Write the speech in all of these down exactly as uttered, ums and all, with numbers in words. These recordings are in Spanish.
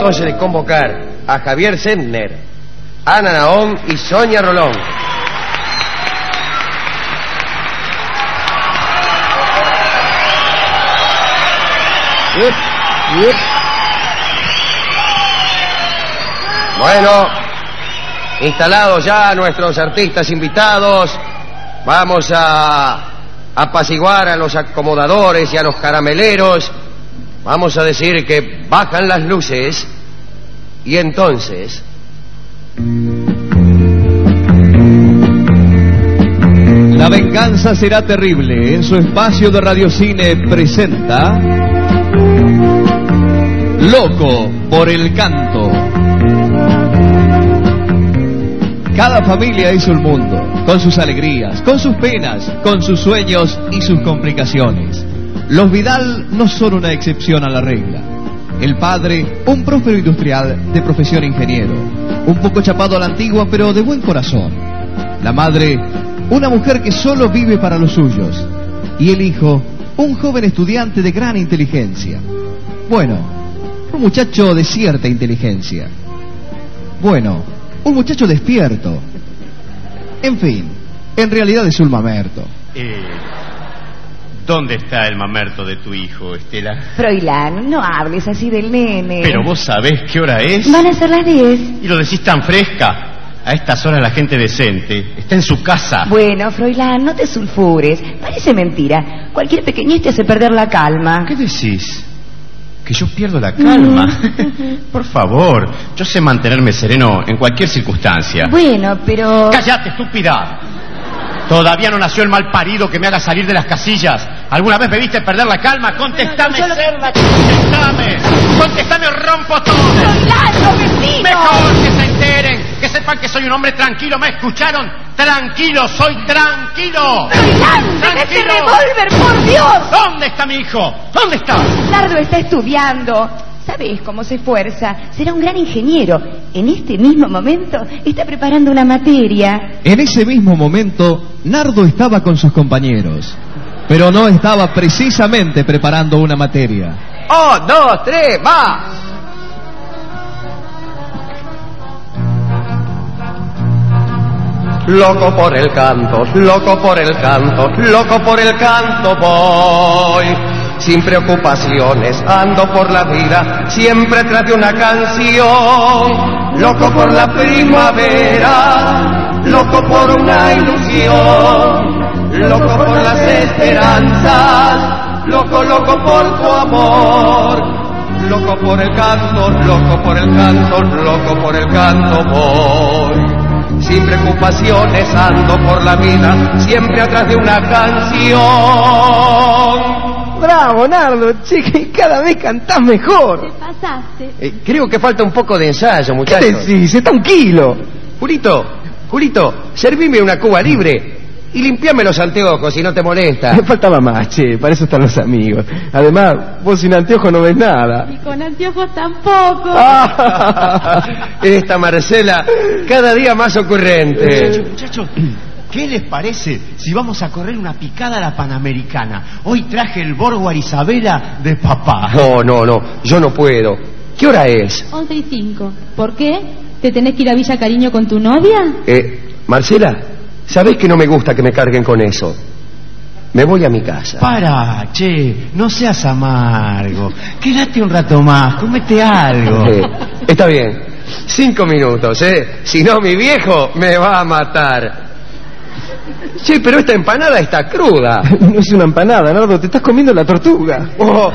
entonces de convocar a Javier Sentner, Ana Naón y Sonia Rolón. Yep, yep. Bueno, instalados ya nuestros artistas invitados, vamos a apaciguar a los acomodadores y a los carameleros. Vamos a decir que bajan las luces y entonces... La venganza será terrible. En su espacio de radiocine presenta Loco por el canto. Cada familia es un mundo, con sus alegrías, con sus penas, con sus sueños y sus complicaciones. Los Vidal no son una excepción a la regla. El padre, un próspero industrial de profesión ingeniero, un poco chapado a la antigua pero de buen corazón. La madre, una mujer que solo vive para los suyos. Y el hijo, un joven estudiante de gran inteligencia. Bueno, un muchacho de cierta inteligencia. Bueno, un muchacho despierto. En fin, en realidad es un mamerto. Eh, ¿Dónde está el mamerto de tu hijo, Estela? Froilán, no hables así del nene. Pero vos sabés qué hora es. Van a ser las diez. Y lo decís tan fresca. A estas horas la gente decente está en su casa. Bueno, Froilán, no te sulfures. Parece mentira. Cualquier pequeñez te hace perder la calma. ¿Qué decís? ¿Que yo pierdo la calma? Por favor, yo sé mantenerme sereno en cualquier circunstancia. Bueno, pero... ¡Cállate, estúpida! Todavía no nació el mal parido que me haga salir de las casillas. ¿Alguna vez me viste perder la calma? ¡Contestame, no, no, cerda! ¡Contestame! ¡Contestame o rompo todo! ¡Froilán, vecino! ¡Mejor que se enteren! ¡Que sepan que soy un hombre tranquilo! ¿Me escucharon? ¡Tranquilo! ¡Soy tranquilo! ¡Froilán, deja ese revólver, por Dios! ¿Dónde está mi hijo? ¿Dónde está? Nardo está estudiando. ¿Sabés cómo se esfuerza? Será un gran ingeniero. En este mismo momento está preparando una materia. En ese mismo momento, Nardo estaba con sus compañeros, pero no estaba precisamente preparando una materia. ¡Oh, dos, tres, va! Loco por el canto, loco por el canto, loco por el canto voy. Sin preocupaciones ando por la vida, siempre tras de una canción. Loco por la primavera, loco por una ilusión, loco por las esperanzas, loco, loco por tu amor. Loco por el canto, loco por el canto, loco por el canto voy. Sin preocupaciones ando por la vida, siempre atrás de una canción. Bravo, Nardo, che, que cada vez cantás mejor. Te pasaste. Eh, creo que falta un poco de ensayo, ¿Qué muchachos. decís? Está un kilo. Julito, Julito, servime una cuba libre y limpiame los anteojos si no te molesta. Me faltaba más, che, para eso están los amigos. Además, vos sin anteojos no ves nada. Y con anteojos tampoco. Ah. Esta Marcela, cada día más ocurrente. Muchachos, ¿qué les parece si vamos a correr una picada a la Panamericana? Hoy traje el Borguar Isabela de papá. No, no, no, yo no puedo. ¿Qué hora es? once y cinco. ¿Por qué? ¿Te tenés que ir a Villa Cariño con tu novia? Eh, Marcela, ¿sabés que no me gusta que me carguen con eso? Me voy a mi casa. Para, che, no seas amargo. Quédate un rato más, comete algo. Eh, está bien, cinco minutos, ¿eh? Si no, mi viejo me va a matar. Sí, pero esta empanada está cruda. No es una empanada, Nardo, te estás comiendo la tortuga. Oh,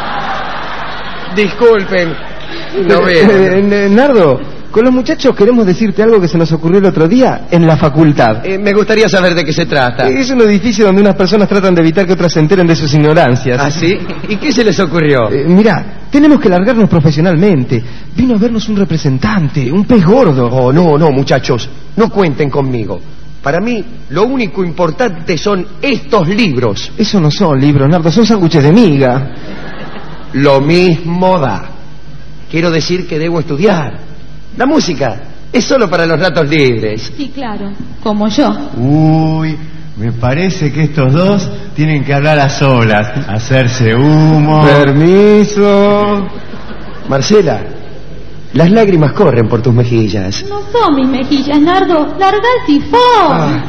disculpen, no Eh, veo. eh, Nardo, con los muchachos queremos decirte algo que se nos ocurrió el otro día en la facultad. Eh, me gustaría saber de qué se trata. Es un edificio donde unas personas tratan de evitar que otras se enteren de sus ignorancias. ¿Ah, sí? ¿Y qué se les ocurrió? Eh, mirá, tenemos que largarnos profesionalmente. Vino a vernos un representante, un pez gordo. Oh, no, no, muchachos, no cuenten conmigo. Para mí, lo único importante son estos libros. Eso no son libros, Nardo, son sándwiches de miga. Lo mismo da. Quiero decir que debo estudiar. La música es solo para los ratos libres. Sí, claro. Como yo. Uy, me parece que estos dos tienen que hablar a solas, hacerse humo. Permiso. Marcela, las lágrimas corren por tus mejillas. No son mis mejillas, Nardo. Larga el sifón. Ah.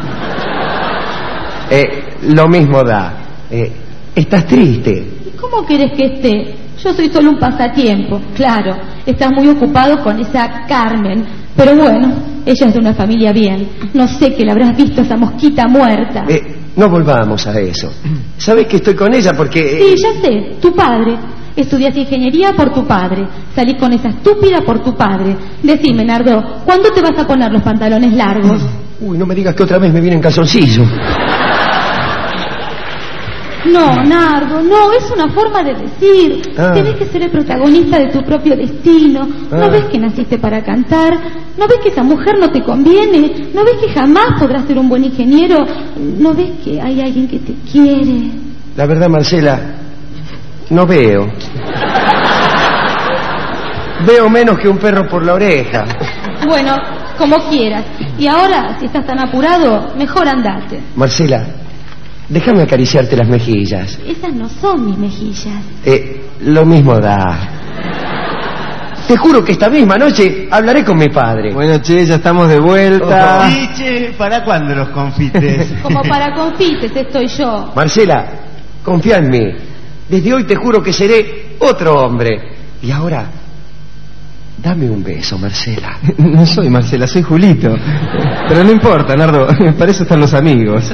Eh, lo mismo da. Eh, estás triste. ¿Y cómo querés que esté? Yo soy solo un pasatiempo. Claro, estás muy ocupado con esa Carmen. Pero bueno, ella es de una familia bien. No sé que la habrás visto esa mosquita muerta. Eh, no volvamos a eso. ¿Sabes que estoy con ella porque...? Sí, ya sé, tu padre. Estudias ingeniería por tu padre. Salís con esa estúpida por tu padre. Decime, Nardo, ¿cuándo te vas a poner los pantalones largos? Uy, no me digas que otra vez me viene en calzoncillo. No, Nardo, no, es una forma de decir. Ah. Tenés que ser el protagonista de tu propio destino. ¿No Ah. ves que naciste para cantar? ¿No ves que esa mujer no te conviene? ¿No ves que jamás podrás ser un buen ingeniero? ¿No ves que hay alguien que te quiere? La verdad, Marcela, no veo. Veo menos que un perro por la oreja. Bueno, como quieras. Y ahora, si estás tan apurado, mejor andate. Marcela, déjame acariciarte las mejillas. Esas no son mis mejillas. Eh, lo mismo da. Te juro que esta misma noche hablaré con mi padre. Bueno, che, ya estamos de vuelta. Sí, che, ¿para cuándo los confites? Como para confites estoy yo. Marcela, confía en mí. Desde hoy te juro que seré otro hombre. Y ahora, dame un beso, Marcela. No soy Marcela, soy Julito. Pero no importa, Nardo, para eso están los amigos.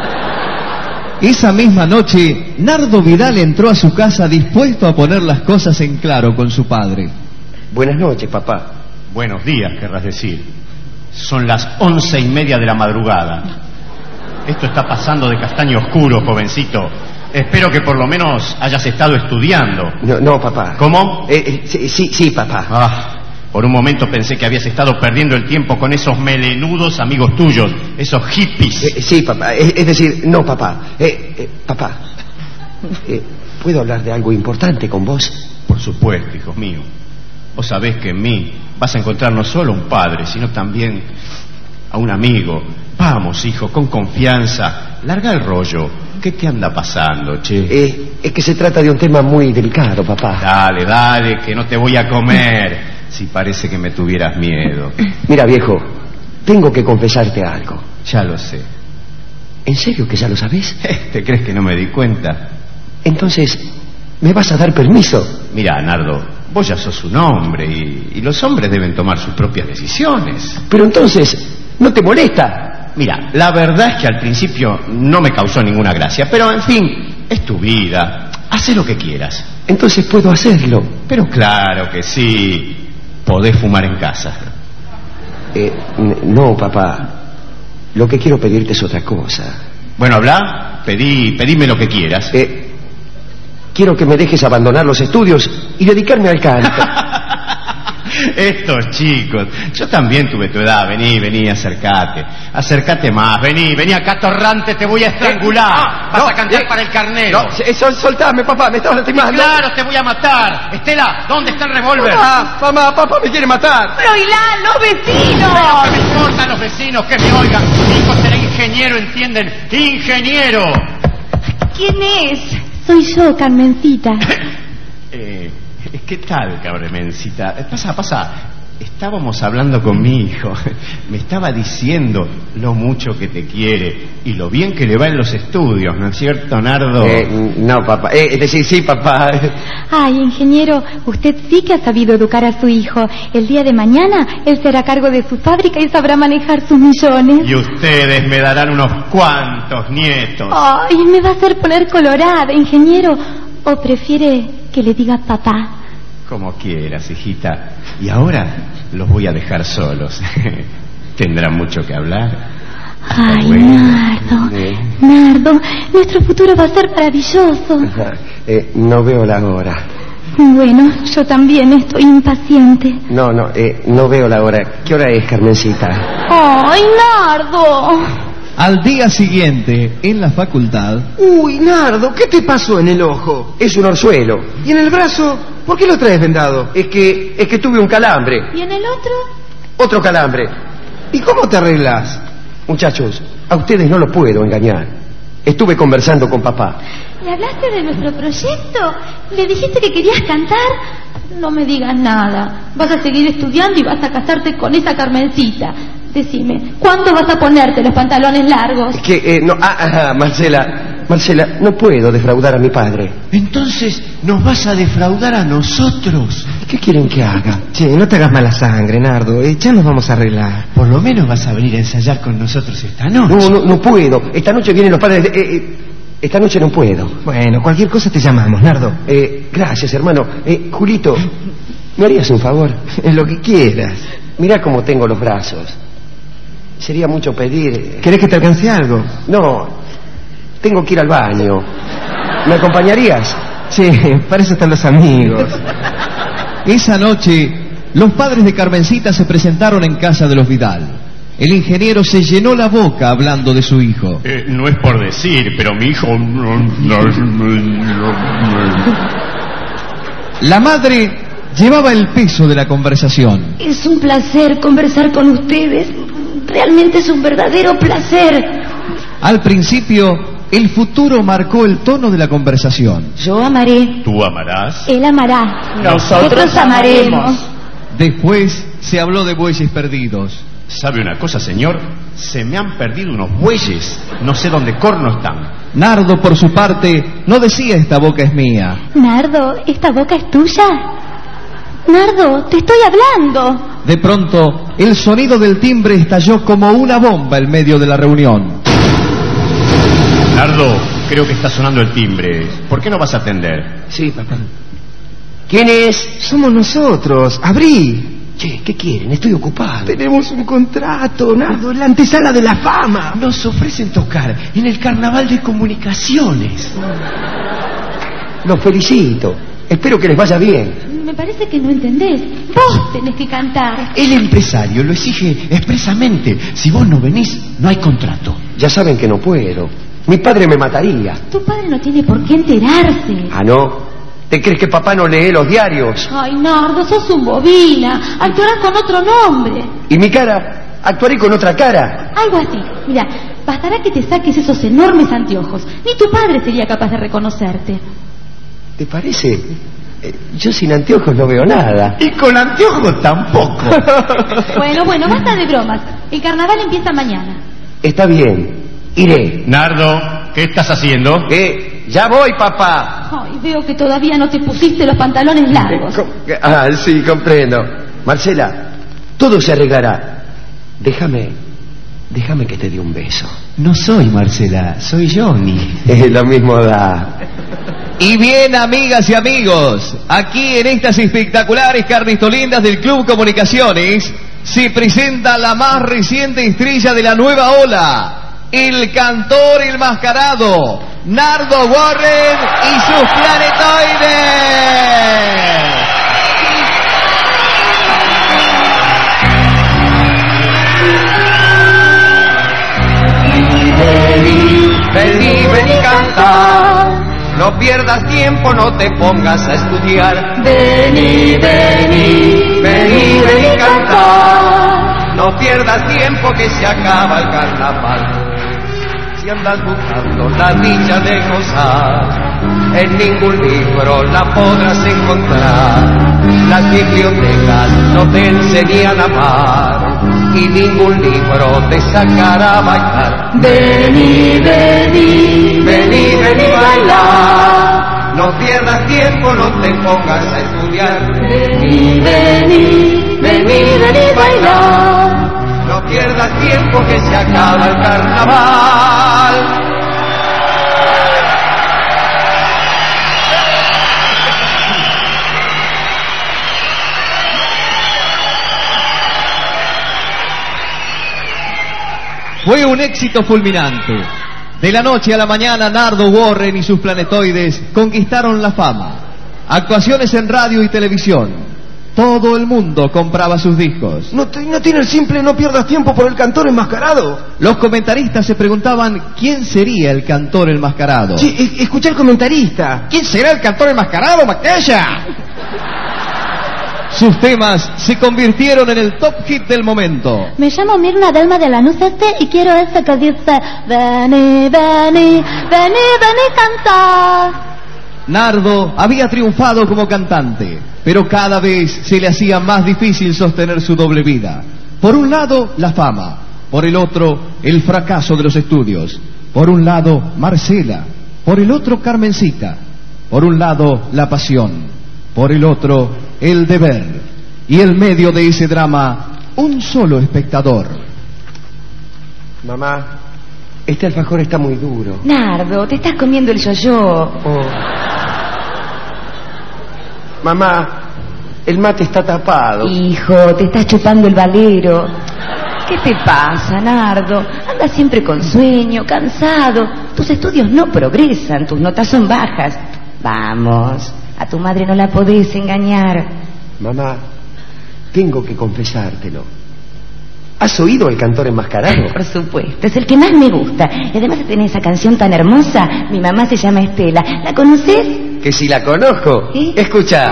Esa misma noche, Nardo Vidal entró a su casa dispuesto a poner las cosas en claro con su padre. Buenas noches, papá. Buenos días, querrás decir. Son las once y media de la madrugada. Esto está pasando de castaño oscuro, jovencito. Espero que por lo menos hayas estado estudiando. No, no, papá. ¿Cómo? Eh, eh, sí, sí, sí, papá. Ah, por un momento pensé que habías estado perdiendo el tiempo con esos melenudos amigos tuyos, esos hippies. Eh, sí, papá. Es, es decir, no, papá. Eh, eh, papá, eh, ¿puedo hablar de algo importante con vos? Por supuesto, hijos míos. Vos sabés que en mí vas a encontrar no solo un padre, sino también a un amigo. Vamos, hijo, con confianza. Larga el rollo. ¿Qué te anda pasando, che? Eh, es que se trata de un tema muy delicado, papá. Dale, dale, que no te voy a comer. Si parece que me tuvieras miedo. Mira, viejo, tengo que confesarte algo. Ya lo sé. ¿En serio que ya lo sabés? ¿Te crees que no me di cuenta? Entonces, ¿me vas a dar permiso? Mira, Nardo, vos ya sos un hombre y, y los hombres deben tomar sus propias decisiones. Pero entonces, ¿no te molesta? Mira, la verdad es que al principio no me causó ninguna gracia, pero en fin, es tu vida. Haz lo que quieras. Entonces puedo hacerlo. Pero claro que sí. Podés fumar en casa. Eh, n- no, papá. Lo que quiero pedirte es otra cosa. Bueno, habla, pedí, pedime lo que quieras. Eh, quiero que me dejes abandonar los estudios y dedicarme al canto. Estos chicos, yo también tuve tu edad. Vení, vení, acércate. Acércate más, vení, vení acá, torrante, te voy a estrangular. Eh, ah, Vas no, a cantar eh, para el carnero. No, eh, sol- soltame, papá, me estás lastimando. Claro, te voy a matar. Estela, ¿dónde está el revólver? Papá, mamá, papá me quiere matar. Pero Hilán, los vecinos. Pero que me importan los vecinos, que me oigan. Mi hijo será ingeniero, ¿entienden? ¡Ingeniero! ¿Quién es? Soy yo, Carmencita. Eh, ¿Qué tal, Carmencita? Pasa, pasa. Estábamos hablando con mi hijo. Me estaba diciendo lo mucho que te quiere y lo bien que le va en los estudios, ¿no es cierto, Nardo? Eh, no, papá. Eh, es decir, sí, papá. Ay, ingeniero, usted sí que ha sabido educar a su hijo. El día de mañana él será a cargo de su fábrica y sabrá manejar sus millones. Y ustedes me darán unos cuantos nietos. Ay, me va a hacer poner colorada, ingeniero. ¿O prefiere que le diga papá? Como quieras, hijita. Y ahora los voy a dejar solos. Tendrán mucho que hablar. Ay, Bueno. Nardo, Eh. Nardo, nuestro futuro va a ser maravilloso. Eh, no veo la hora. Bueno, yo también estoy impaciente. No, no, eh, no veo la hora. ¿Qué hora es, Carmencita? Ay, Nardo. Al día siguiente, en la facultad, Uy, Nardo, ¿qué te pasó en el ojo? Es un orzuelo. ¿Y en el brazo? ¿Por qué lo traes vendado? Es que, es que tuve un calambre. ¿Y en el otro? Otro calambre. ¿Y cómo te arreglas? Muchachos, a ustedes no los puedo engañar. Estuve conversando con papá. ¿Le hablaste de nuestro proyecto? ¿Le dijiste que querías cantar? No me digas nada. Vas a seguir estudiando y vas a casarte con esa Carmencita. Decime, ¿cuándo vas a ponerte los pantalones largos? Es que, eh, no, ah, ah, Marcela, Marcela, no puedo defraudar a mi padre. Entonces, ¿nos vas a defraudar a nosotros? ¿Qué quieren que haga? Che, no te hagas mala sangre, Nardo. Eh, ya nos vamos a arreglar. Por lo menos vas a venir a ensayar con nosotros esta noche. No, no, no puedo. Esta noche vienen los padres de... eh, eh, esta noche no puedo. Bueno, cualquier cosa te llamamos, Nardo. Eh, gracias, hermano. Eh, Julito, ¿me harías un favor? Eh, lo que quieras. Mirá cómo tengo los brazos. Sería mucho pedir... ¿Querés que te alcance algo? No, tengo que ir al baño. ¿Me acompañarías? Sí, para eso están los amigos. Esa noche, los padres de Carmencita se presentaron en casa de los Vidal. El ingeniero se llenó la boca hablando de su hijo. Eh, no es por decir, pero mi hijo... La madre llevaba el peso de la conversación. Es un placer conversar con ustedes. Realmente es un verdadero placer. Al principio, el futuro marcó el tono de la conversación. Yo amaré. Tú amarás. Él amará. Nosotros amaremos. Después se habló de bueyes perdidos. ¿Sabe una cosa, señor? Se me han perdido unos bueyes. No sé dónde corno están. Nardo, por su parte, no decía esta boca es mía. Nardo, ¿esta boca es tuya? Nardo, te estoy hablando. De pronto, el sonido del timbre estalló como una bomba en medio de la reunión. Nardo, creo que está sonando el timbre. ¿Por qué no vas a atender? Sí, papá. ¿Quién es? Somos nosotros. Abrí. Che, ¿qué quieren? Estoy ocupado. Tenemos un contrato, Nardo, en la antesala de la fama. Nos ofrecen tocar en el Carnaval de Comunicaciones. Los felicito. Espero que les vaya bien. Me parece que no entendés. Vos tenés que cantar. El empresario lo exige expresamente. Si vos no venís, no hay contrato. Ya saben que no puedo. Mi padre me mataría. Tu padre no tiene por qué enterarse. Ah, ¿no? ¿Te crees que papá no lee los diarios? Ay, Nardo, sos un bobina. Actuarás con otro nombre. ¿Y mi cara? Actuaré con otra cara. Algo así. Mira, bastará que te saques esos enormes anteojos. Ni tu padre sería capaz de reconocerte. ¿Te parece? Eh, yo sin anteojos no veo nada. Y con anteojos tampoco. Bueno, bueno, basta de bromas. El carnaval empieza mañana. Está bien, iré. Nardo, ¿qué estás haciendo? Eh, ya voy, papá. Ay, veo que todavía no te pusiste los pantalones largos. Eh, com- ah, sí, comprendo. Marcela, todo se arreglará. Déjame, déjame que te dé un beso. No soy Marcela, soy Johnny. Es lo mismo da. Y bien, amigas y amigos, aquí en estas espectaculares carnistolindas del Club Comunicaciones se presenta la más reciente estrella de la nueva ola, el cantor enmascarado, Nardo Warren y sus planetoides. Vení, vení, vení, canta. No pierdas tiempo, no te pongas a estudiar. Vení, vení, vení, vení, canta. No pierdas tiempo que se acaba el carnaval. Si andas buscando la dicha de gozar, en ningún libro la podrás encontrar. Las bibliotecas no te enseñan a amar y ningún libro te sacará a bailar. Vení, vení, vení, vení, bailar. No pierdas tiempo, no te pongas a estudiar. Vení, vení, vení, vení, bailar. No pierdas tiempo que se acaba el carnaval. Fue un éxito fulminante. De la noche a la mañana, Nardo Warren y sus planetoides conquistaron la fama. Actuaciones en radio y televisión. Todo el mundo compraba sus discos. ¿No, te- no tiene el simple no pierdas tiempo por el cantor enmascarado? Los comentaristas se preguntaban quién sería el cantor enmascarado. Sí, e- escucha al comentarista. ¿Quién será el cantor enmascarado, Macaya? Sus temas se convirtieron en el top hit del momento. Me llamo Mirna Delma de Lanús Este y quiero esta que dice: Vení, vení, vení, vení, canta. Nardo había triunfado como cantante, pero cada vez se le hacía más difícil sostener su doble vida. Por un lado, la fama. Por el otro, el fracaso de los estudios. Por un lado, Marcela. Por el otro, Carmencita. Por un lado, la pasión. Por el otro, el deber. Y en medio de ese drama, un solo espectador. Mamá, este alfajor está muy duro. Nardo, te estás comiendo el yo-yo. Oh. Mamá, el mate está tapado. Hijo, te estás chupando el valero. ¿Qué te pasa, Nardo? Andas siempre con sueño, cansado. Tus estudios no progresan, tus notas son bajas. Vamos, a tu madre no la podés engañar. Mamá, tengo que confesártelo. ¿Has oído El Cantor Enmascarado? Por supuesto, es el que más me gusta. Y además tiene esa canción tan hermosa. Mi mamá se llama Estela. ¿La conoces? Que si la conozco. ¿Eh? Escucha.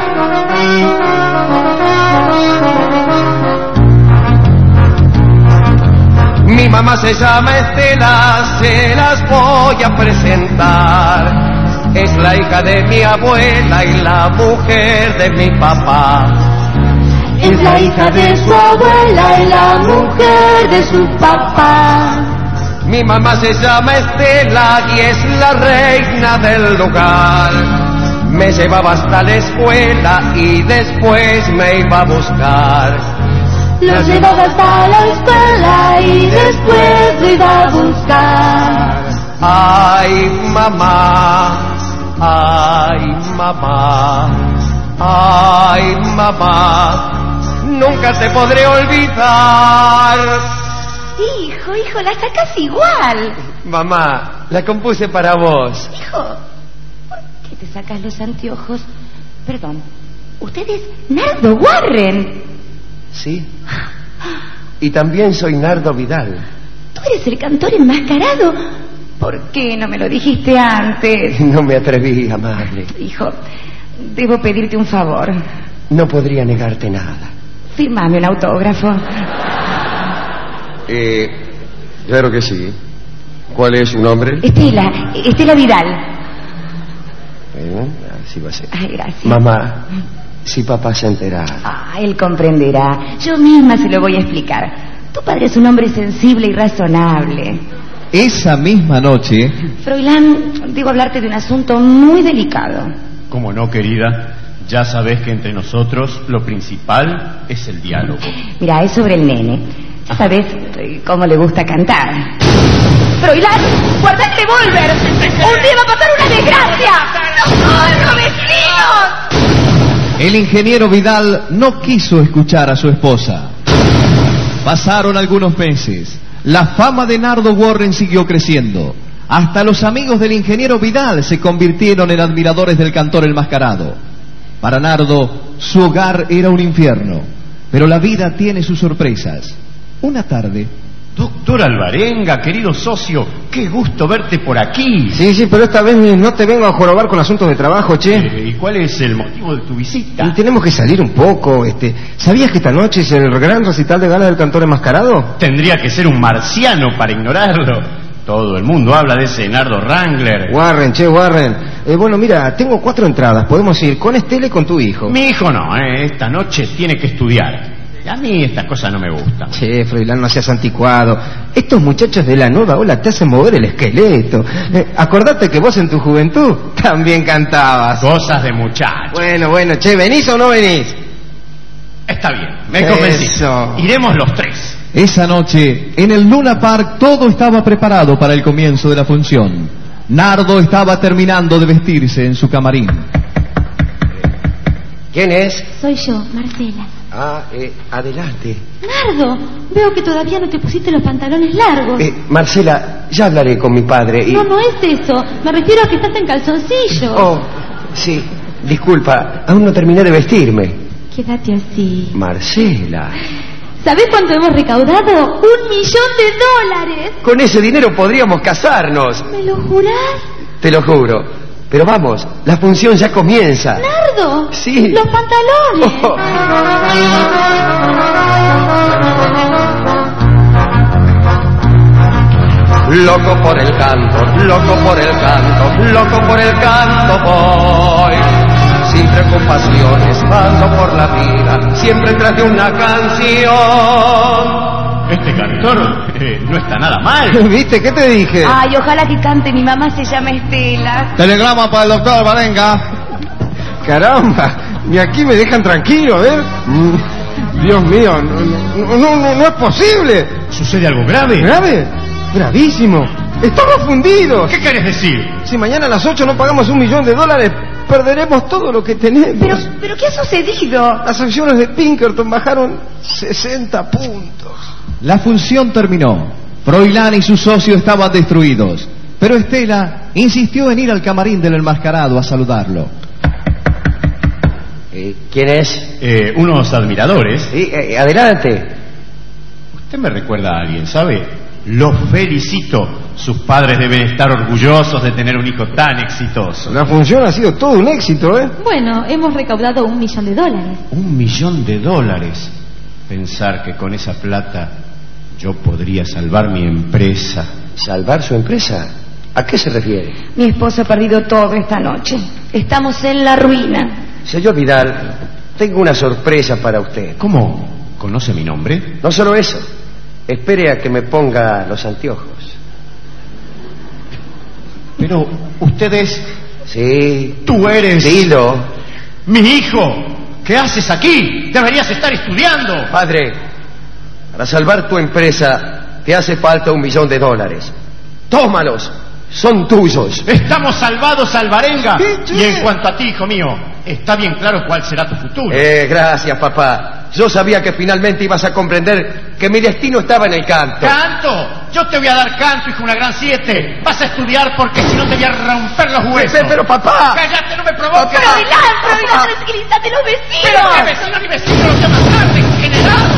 Mi mamá se llama Estela, se las voy a presentar. Es la hija de mi abuela y la mujer de mi papá. Es la hija de su abuela y la mujer de su papá. Mi mamá se llama Estela y es la reina del lugar. Me llevaba hasta la escuela y después me iba a buscar. Lo llevaba hasta la escuela y después lo iba a buscar. Ay, mamá, ay, mamá, ay, mamá, nunca te podré olvidar. Hijo, hijo, la sacas igual. Mamá, la compuse para vos. Hijo, ¿por qué te sacas los anteojos? Perdón, usted es Nardo Warren. Sí. Y también soy Nardo Vidal. ¿Tú eres el cantor enmascarado? ¿Por qué no me lo dijiste antes? No me atreví, madre. Hijo, debo pedirte un favor. No podría negarte nada. Fírmame un autógrafo. Eh, claro que sí. ¿Cuál es su nombre? Estela, Estela Vidal. Eh, así va a ser. Ay, gracias. Mamá, si papá se enterara. Ah, él comprenderá. Yo misma se lo voy a explicar. Tu padre es un hombre sensible y razonable. Esa misma noche, Froilán, debo hablarte de un asunto muy delicado. ¿Cómo no, querida? Ya sabes que entre nosotros lo principal es el diálogo. Mira, es sobre el nene. Ya sabes eh, cómo le gusta cantar. Froilán, guarda el revólver. Un día va a pasar una desgracia. ¡Socorro, vecinos! el ingeniero Vidal no quiso escuchar a su esposa. Pasaron algunos meses. La fama de Nardo Warren siguió creciendo. Hasta los amigos del ingeniero Vidal se convirtieron en admiradores del cantor enmascarado. Para Nardo, su hogar era un infierno, pero la vida tiene sus sorpresas. Una tarde... Doctor Alvarenga, querido socio, qué gusto verte por aquí. Sí, sí, pero esta vez no te vengo a jorobar con asuntos de trabajo, che. Eh, ¿Y cuál es el motivo de tu visita? Y tenemos que salir un poco, este... ¿Sabías que esta noche es el gran recital de gala del cantor enmascarado? Tendría que ser un marciano para ignorarlo. Todo el mundo habla de ese Nardo Wrangler. Warren, che, Warren. Eh, bueno, mira, tengo cuatro entradas. Podemos ir con Estela y con tu hijo. Mi hijo no, eh. Esta noche tiene que estudiar. A mí estas cosas no me gustan. Che, Froilán, no seas anticuado. Estos muchachos de la nueva ola te hacen mover el esqueleto. Eh, acordate que vos en tu juventud también cantabas. Cosas de muchachos. Bueno, bueno, che, ¿venís o no venís? Está bien, me convencí. Eso. Iremos los tres. Esa noche, en el Luna Park, todo estaba preparado para el comienzo de la función. Nardo estaba terminando de vestirse en su camarín. ¿Quién es? Soy yo, Marcela. Ah, eh, adelante. Nardo, veo que todavía no te pusiste los pantalones largos. Eh, Marcela, ya hablaré con mi padre y... No, no es eso. Me refiero a que estás en calzoncillo. Oh, sí, disculpa, aún no terminé de vestirme. Quédate así. Marcela, ¿Sabés cuánto hemos recaudado? ¡Un millón de dólares! con ese dinero podríamos casarnos. ¿Me lo jurás? Te lo juro. Pero vamos, la función ya comienza. ¡Nardo! Sí. ¡Los pantalones! Oh. Loco por el canto, loco por el canto, loco por el canto voy. Sin preocupaciones ando por la vida, siempre tras de una canción. Este cantor eh, no está nada mal. ¿Viste? ¿Qué te dije? Ay, ojalá que cante. Mi mamá se llama Estela. Telegrama para el doctor Varenga. Caramba, ni aquí me dejan tranquilo, a ver. Mm, Dios mío, no, no, no, no, no es posible. ¿Sucede algo grave? ¿Grave? Gravísimo. Estamos fundidos. ¿Qué querés decir? Si mañana a las ocho no pagamos un millón de dólares, perderemos todo lo que tenemos. Pero, pero ¿qué ha sucedido? Las acciones de Pinkerton bajaron sesenta puntos. La función terminó. Froilán y su socio estaban destruidos, pero Estela insistió en ir al camarín del enmascarado a saludarlo. Eh, ¿Quién es? Eh, unos admiradores. Sí, eh, adelante. Usted me recuerda a alguien, ¿sabe? Los felicito. Sus padres deben estar orgullosos de tener un hijo tan exitoso. La función ha sido todo un éxito, ¿eh? Bueno, hemos recaudado un millón de dólares. Un millón de dólares. Pensar que con esa plata yo podría salvar mi empresa. ¿Salvar su empresa? ¿A qué se refiere? Mi esposo ha perdido todo esta noche. Estamos en la ruina. Señor Vidal, tengo una sorpresa para usted. ¿Cómo? ¿Conoce mi nombre? No solo eso, espere a que me ponga los anteojos. Pero usted es... Sí. Tú eres... Dilo. Mi hijo. ¿Qué haces aquí? Deberías estar estudiando. Padre, para salvar tu empresa te hace falta un millón de dólares. Tómalos, son tuyos. Estamos salvados, Alvarenga. ¿Qué, che? Y en cuanto a ti, hijo mío, está bien claro cuál será tu futuro. Eh, gracias, papá. Yo sabía que finalmente ibas a comprender que mi destino estaba en el canto. ¡Canto! Yo te voy a dar canto, hijo, una gran siete. Vas a estudiar porque si no te voy a romper los huesos. Pero, pero, papá. ¡Cállate, no me provoques! Froilán, Froilán, tranquilízate los ¡Pero vecinos. qué vecino ni vecino! ¡Los llamas tarde, generado!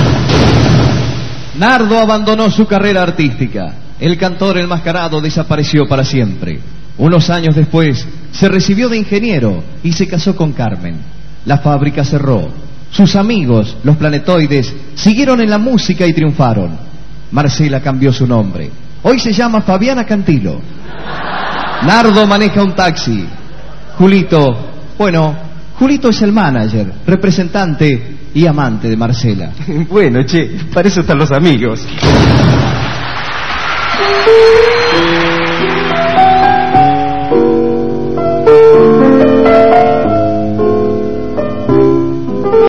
Nardo abandonó su carrera artística. El cantor enmascarado desapareció para siempre. Unos años después, se recibió de ingeniero y se casó con Carmen. La fábrica cerró. Sus amigos, los planetoides, siguieron en la música y triunfaron. Marcela cambió su nombre. Hoy se llama Fabiana Cantilo. Nardo maneja un taxi. Julito, bueno, Julito es el manager, representante y amante de Marcela. Bueno, che, para eso están los amigos. Thank you.